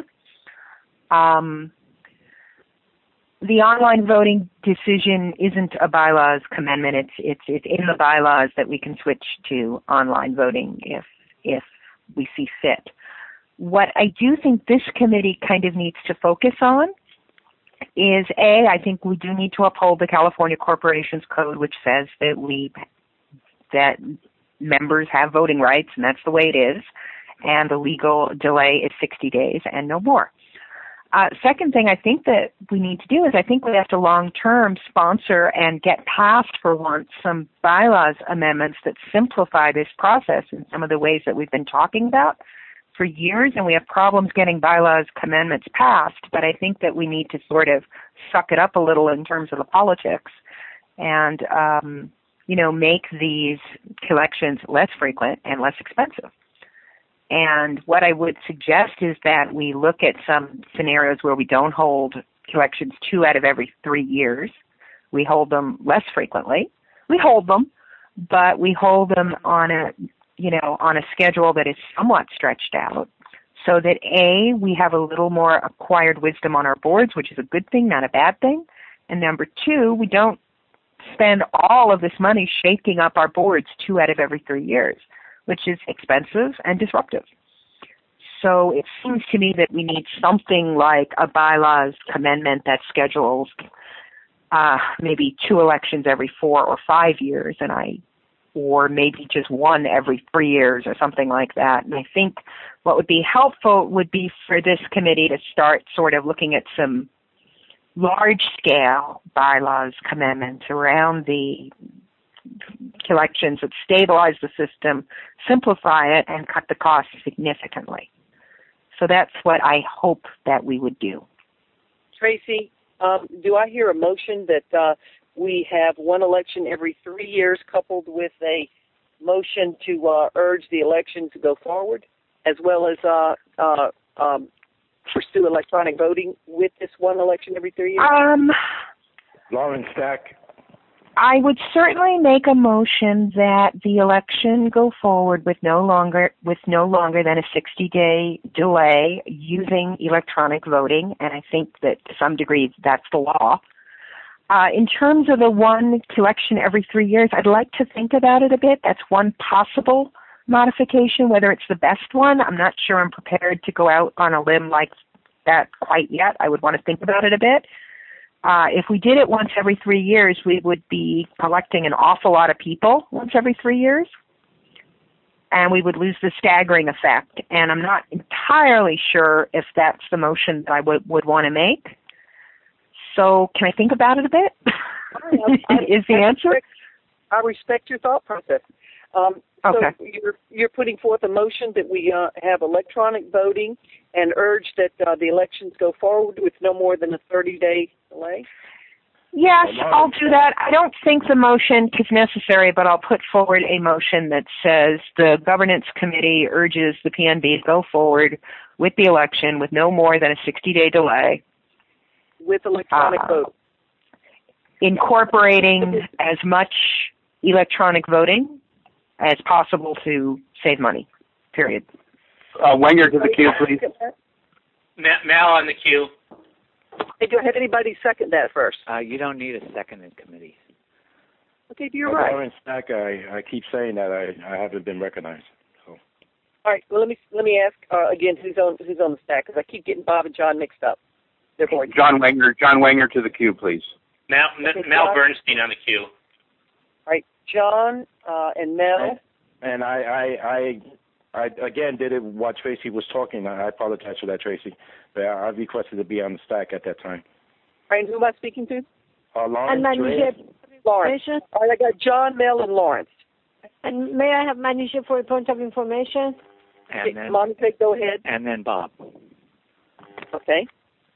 S1: The online voting decision isn't a bylaws amendment. It's in the bylaws that we can switch to online voting if we see fit. What I do think this committee kind of needs to focus on is, I think we do need to uphold the California Corporations Code, which says that members have voting rights, and that's the way it is. and the legal delay is 60 days and no more. Second thing I think that we need to do is I think we have to long-term sponsor and get passed for once some bylaws amendments that simplify this process in some of the ways that we've been talking about for years, and we have problems getting bylaws amendments passed, but I think that we need to sort of suck it up a little in terms of the politics and, make these collections less frequent and less expensive. And what I would suggest is that we look at some scenarios where we don't hold collections 2 out of every 3 years. We hold them less frequently. We hold them, but we hold them on a schedule that is somewhat stretched out so that A, we have a little more acquired wisdom on our boards, which is a good thing, not a bad thing. And number 2, we don't spend all of this money shaking up our boards 2 out of every 3 years, which is expensive and disruptive. So it seems to me that we need something like a bylaws amendment that schedules maybe 2 elections every 4 or 5 years, or maybe just 1 every 3 years or something like that. And I think what would be helpful would be for this committee to start sort of looking at some large-scale bylaws amendments around the collections that stabilize the system, simplify it, and cut the costs significantly. So that's what I hope that we would do.
S5: Tracy, do I hear a motion that we have 1 election every 3 years coupled with a motion to urge the election to go forward, as well as pursue electronic voting with this 1 election every 3 years?
S7: Lauren Stack.
S1: I would certainly make a motion that the election go forward with no longer than a 60-day delay using electronic voting, and I think that to some degree that's the law. In terms of the 1 election every 3 years, I'd like to think about it a bit. That's one possible modification. Whether it's the best one, I'm not sure I'm prepared to go out on a limb like that quite yet. I would want to think about it a bit. If we did it once every 3 years, we would be electing an awful lot of people once every 3 years, and we would lose the staggering effect. And I'm not entirely sure if that's the motion that I would want to make. So can I think about it a bit? Is the answer?
S5: I respect your thought process.
S1: Okay.
S5: So you're putting forth a motion that we have electronic voting and urge that the elections go forward with no more than a 30-day delay?
S1: Yes, I'll do that. I don't think the motion is necessary, but I'll put forward a motion that says the governance committee urges the PNB to go forward with the election with no more than a 60-day delay.
S5: With electronic vote.
S1: Incorporating as much electronic voting as possible to save money, period.
S4: Wenger to the queue, please.
S6: Mal on the queue.
S5: Hey, do I have anybody second that first?
S2: You don't need a second in committees.
S5: Okay, you're right.
S7: Lauren Stack, I keep saying that I haven't been recognized. So.
S5: All right, well, let me ask again who's on the stack, because I keep getting Bob and John mixed up.
S4: John Wenger to the queue, please.
S6: Mal Bernstein on the queue.
S5: All right, John and Mel.
S7: And I again did it while Tracy was talking. I apologize for that, Tracy. But I requested to be on the stack at that time.
S5: All right, who am I speaking to?
S3: And
S7: Lawrence.
S5: Lawrence. All right, I got John, Mel, and Lawrence.
S3: And may I have manager for a point of information?
S2: And then
S5: Monica, go ahead.
S2: And then Bob.
S5: Okay.